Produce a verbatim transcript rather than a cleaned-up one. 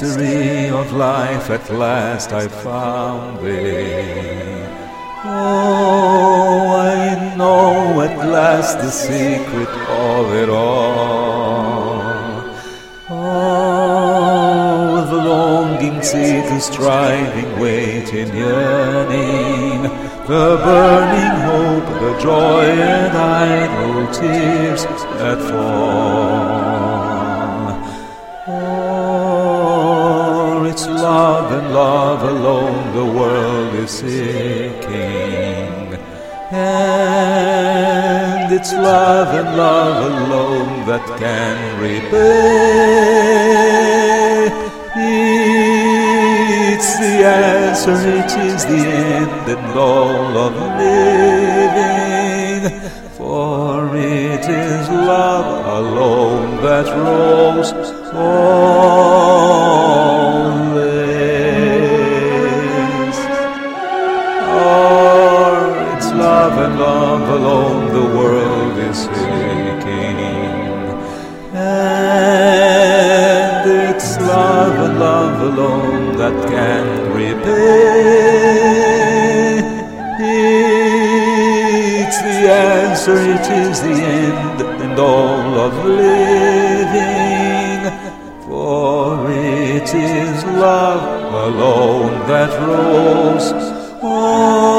mystery of life at last I found it. Oh, I know at last the secret of it all. Oh, the longing, seeking, striving, waiting, yearning, the burning hope, the joy and idle tears that fall. Oh, it's love and love alone the world is seeking, and it's love and love alone that can repay. It's the answer, it is the end and all of living, for it is love alone that rolls all this. Oh, it's love and love alone the world is seeking, and it's love and love alone that can repay. It's the answer, it is the end and all of living, for it is love alone that rolls on.